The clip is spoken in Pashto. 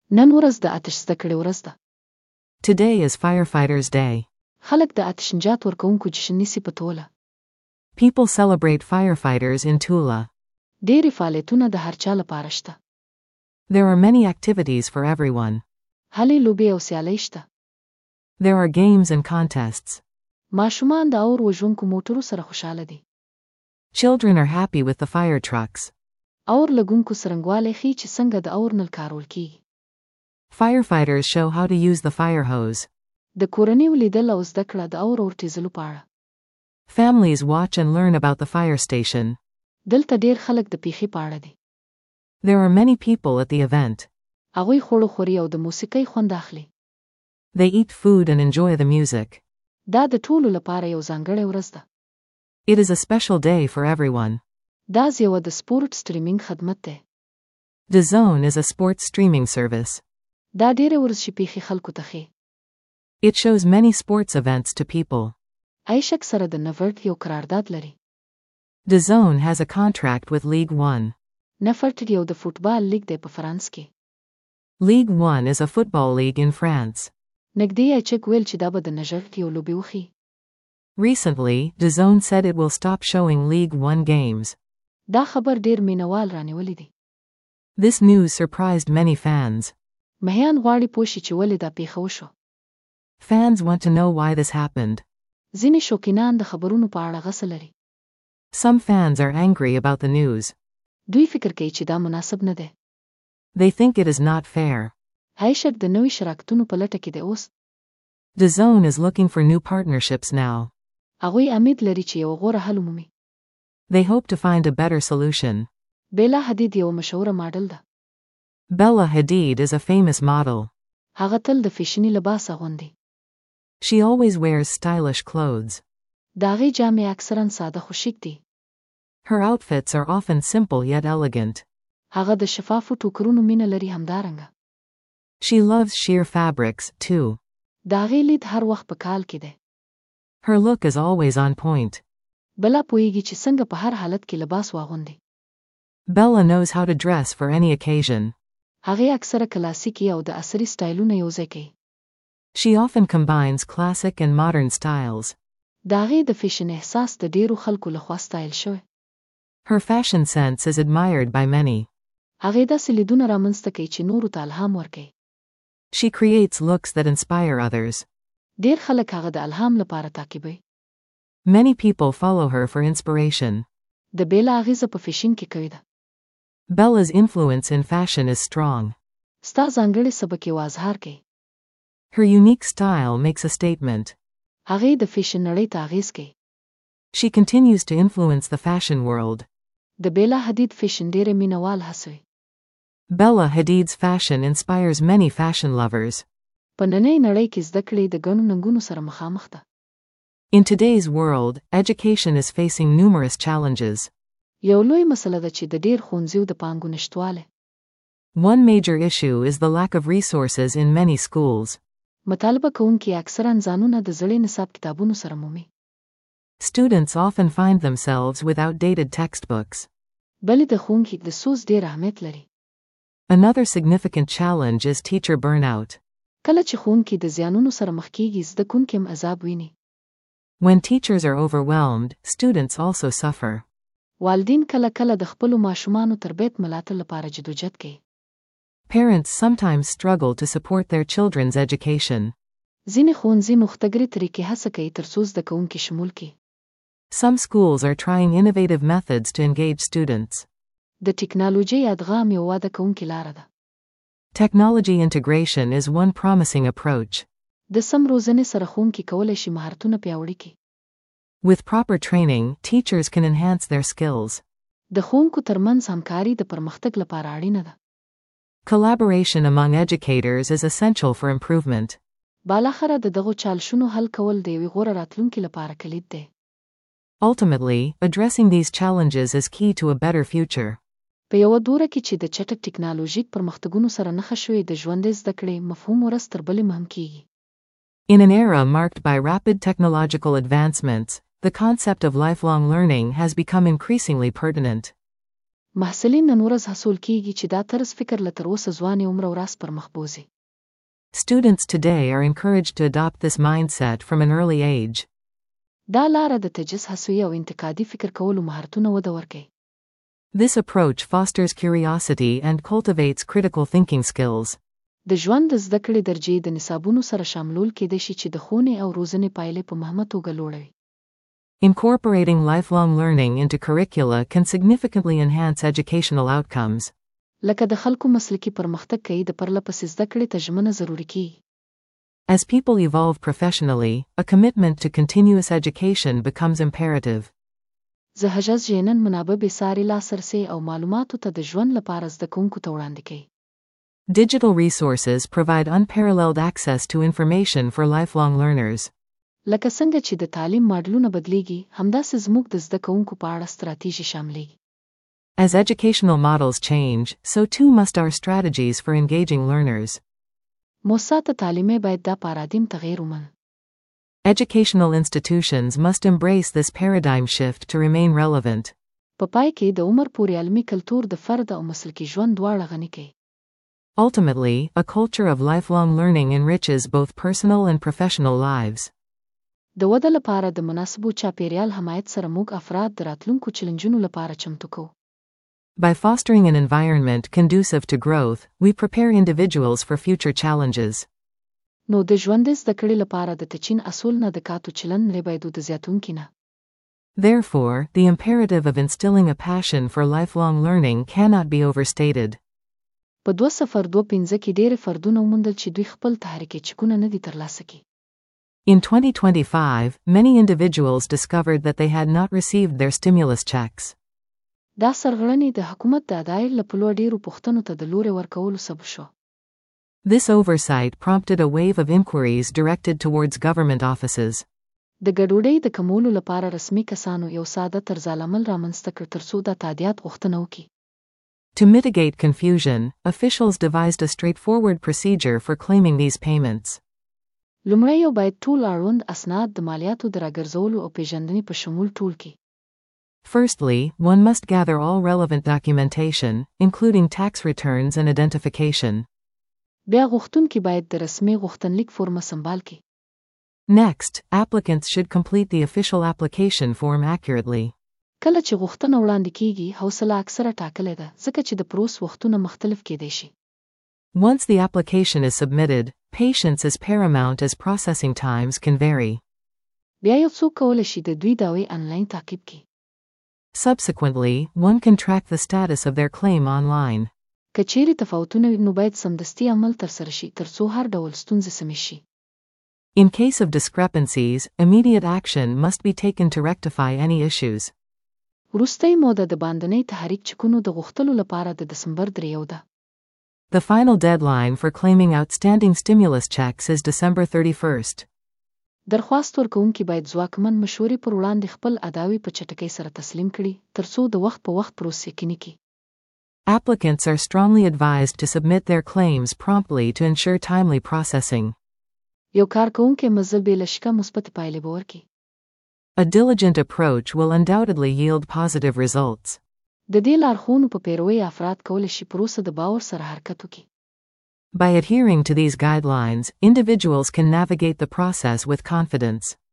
نن ورځ د آتش زده کړې ورځ ده. Today is Firefighters Day. خلک د آتش نجات ورکوونکو جشن نیسي په توله. People celebrate firefighters in Tula. ډېرې فعالیتونه د هر چا لپاره شته. There are many activities for everyone. هلې لوبې او سیالۍ شته. There are games and contests. ماشومان د اور وژونکو موټرو سره خوشاله دي. Children are happy with the fire trucks. اور لګونکو څرنګوالی ښيي چې څنګه د اور نل کارول کیږي. Firefighters show how to use the fire hose. د کورنیو لیدل او زده کړه د اور ورټیزلو په اړه. Families watch and learn about the fire station. دلته ډېر خلک د پیښې په اړه دي. There are many people at the event. هغوی خوړو خوري او د موسیقۍ خوند اخلي. They eat food and enjoy the music. دا د ټولو لپاره یو ځانګړی ورځ ده. It is a special day for everyone. دا یو د سپورت سټریمینګ خدمت دی. DAZN is a sports streaming service. دا ډېرې ورزشي پیښې خلکو ته ښيي. It shows many sports events to people. ایشک سره د نفرت یو قرارداد لري. DAZN has a contract with League One. نفرت یو د فوټبال لیګ دی په فرانس کې. League One is a football league in France. نږدې ایچک ویل چې دا به د نژرت یو لوبې وښيي. Recently, DAZN said it will stop showing League One games. دا خبر ډېر مینوال رانیولی دی. This news surprised many fans. مهیان غواړي پوه شي چې ولې دا پیښه وشوه. Fans want to know why this happened. ځینې شوقینان د خبرونو په اړه غصه لري. Some fans are angry about the news. دوی فکر کوي چې دا مناسب نه دی. They think it is not fair. ایشک د نوي شراکتونو په لټه کې دی اوس. DAZN is looking for new partnerships now. هغوی امید لري چې یو غوره حل ومومي. They hope to find a better solution. بیلا حدید یو مشهوره ماډل ده. Bella Hadid is a famous model. هغه تل د فیشني لباس اغوندي. She always wears stylish clothes. د هغې جامې اکثراً ساده خو شیک دي. Her outfits are often simple yet elegant. هغه د شفافو ټوکرونو مینه لري همدارنګه. She loves sheer fabrics, too. د هغې لید هر وخت په کال کې دی. Her look is always on point. بلا پوهیږي چې څنګه په هر حالت کې لباس واغوندي. Bella knows how to dress for any occasion. هغې اکثره کلاسیکي او د عصري سټایلونه یوځای کوي. She often combines classic and modern styles. د هغې د فیشن احساس د ډېرو خلکو لخوا ستایل شوی. Her fashion sense is admired by many. هغې داسې لیدونه رامنځته کوي چې نورو ته الهام ورکوي. She creates looks that inspire others. ډېر خلک هغه د الهام لپاره تعقیبوي. Many people follow her for inspiration. د بیلا اغیزه په فیشن کې کوي ده. Bella's influence in fashion is strong. ستا ځانګړی سبک یې اظهار کوي. Her unique style makes a statement. هغې د فیشن نړۍ ته اغیز کوي. She continues to influence the fashion world. د بیلا حدید فیشن ډېرې مینوال هڅوي. Bella Hadid's fashion inspires many fashion lovers. په نننۍ نړۍ کې زده کړې د ګڼو ننګونو سره مخامخ ده. In today's world, education is facing numerous challenges. یو لوی مسله ده چې د ډېر ښوونځیو د پانګو نشتوالی. One major issue is the lack of resources in many schools. مطالبه کوونکي اکثراً ځانونه د زړې نصاب کتابونو سره مومي. Students often find themselves with outdated textbooks. بلې د ښوونکي د سوز ډېر اهمیت لري. Another significant challenge is teacher burnout. کله چې ښوونکي د زیانونو سره مخ کیږي زده کوونکي هم عذاب ویني. When teachers are overwhelmed, students also suffer. والدین کله کله د خپلو ماشومانو تربیت ملاتړ لپاره جدوجہد کوي. Parents sometimes struggle to support their children's education. ځینې ښوونځي نوښتګرې طریقې هڅه کوي ترڅو زده کوونکي شمول کړي. Some schools are trying innovative methods to engage students. د ټکنالوژۍ ادغام یو واده کوونکې لاره ده. Technology integration is one promising approach. د سم روزنې سره ښوونکي کولی شي مهارتونه پیاوړي کړي. With proper training, teachers can enhance their skills. د ښوونکو ترمنځ همکاري د پرمختګ لپاره اړینه ده. Collaboration among educators is essential for improvement. بالاخره د دغو چالشونو حل کول د یوې غوره راتلونکي لپاره کلید دی. Ultimately, addressing these challenges is key to a better future. په یوه دوره کې چې د چټک ټکنالوژیک پرمختګونو سره نښه شوې د ژوندۍ زده کړې مفهوم ورځ تر بلې مهم کیږي. In an era marked by rapid technological advancements, the concept of lifelong learning has become increasingly pertinent. محصلین نن ورځ هڅول کیږي چې دا طرز فکر له تر اوسه ځوانې عمره ورځ پر مخ بوځي. Students today are encouraged to adopt this mindset from an early age. دا لاره د تجزیه هڅوي او انتقادي فکر کولو مهارتونه وده ورکوي. This approach fosters curiosity and cultivates critical thinking skills. د ژوند د زده کړې درجې د نصابونو سره شاملول کېدای شي چې د ښوونې او روزنې پایلې په مهمه توګه لوړوي. Incorporating lifelong learning into curricula can significantly enhance educational outcomes. لکه د خلکو مسلکي پرمختګ کوي د پرلپسې زده کړې ته ژمنه ضروري کیږي. As people evolve professionally, a commitment to continuous education becomes imperative. زهجز جینن منابع بېساري لاسرسی او معلوماتو ته د ژوند لپاره زده کوونکو ته وړاندې کوي. Digital resources provide unparalleled access to information for lifelong learners. لکه څنګه چې د تعلیم ماډلونه بدلیږي، همداسې زموږ د زده کوونکو په اړه ستراتیژي شاملېږي. As educational models change, so too must our strategies for engaging learners. موسسات تعلیمي باید دا پارادایم تغیر ومن. Educational institutions must embrace this paradigm shift to remain relevant. په پای کې د عمر پورې علمي کلتور د فرد او مسلکي ژوند دواړه غني کوي. Ultimately, a culture of lifelong learning enriches both personal and professional lives. د وده لپاره د مناسبو چاپیریال حمایت سره موږ افراد د راتلونکو چیلنجونو لپاره چمتو کوو. By fostering an environment conducive to growth, we prepare individuals for future challenges. نو د ژوند زده کړې لپاره د تچین اصول نه د کاتو چلن لري باید د زیاتونکي نه. Therefore, the imperative of instilling a passion for lifelong learning cannot be overstated. په 2025 کې ډېر فردونه وموندل چې دوی خپل تحریکي چکونه نه دي ترلاسه کړي. In 2025, many individuals discovered that they had not received their stimulus checks. دا سرغړنې د حکومت د ادارې له پلوه ډېرو پوښتنو ته د لوري ورکولو سبب شو. This oversight prompted a wave of inquiries directed towards government offices. د ګډوډۍ د کمولو لپاره رسمي کسانو یو ساده طرزالعمل رامنځته کړ ترڅو د تادیات غوښتنه وکړي. To mitigate confusion, officials devised a straightforward procedure for claiming these payments. لومړی یو باید ټول اړوند اسناد د مالیاتو د راګرځولو او پیژندنې په شمول ټول کړي. Firstly, one must gather all relevant documentation, including tax returns and identification. بیا غوښتونکي باید د رسمي غوښتنلیک فورمه سمبال کړي. Next, applicants should complete the official application form accurately. کله چې غوښتنه وړاندې کیږي، حوصله اکثره ټاکلې ده ځکه چې د پروس وختونه مختلف کېدای شي. Once the application is submitted, patience is paramount as processing times can vary. بیا یو څوک کولی شي د دوی دعوی آنلاین تعقیب کړي. Subsequently, one can track the status of their claim online. که چیرې تفاوتونه وي نو باید سمدستي عمل ترسره شي ترڅو هر ډول ستونزې سمې شي. In case of discrepancies, immediate action must be taken to rectify any issues. وروستۍ موده د باندنۍ تحریک چکونو د غوښتلو لپاره د دسمبر 3 ده. The final deadline for claiming outstanding stimulus checks is December 31st. درخواست ورکوونکي باید ځواکمن مشورې پر وړاندې خپل ادعاوې په چټکۍ سره تسلیم کړي ترڅو د وخت په وخت پروسې یقیني کړي. Applicants are strongly advised to submit their claims promptly to ensure timely processing. یو کارکوونکی مزل بې له شکه مثبتې پایلې به ورکړي. A diligent approach will undoubtedly yield positive results. د دې لارښوونو په پیروي افراد کولی شي پروسه د باور سره حرکت وکړي. By adhering to these guidelines, individuals can navigate the process with confidence.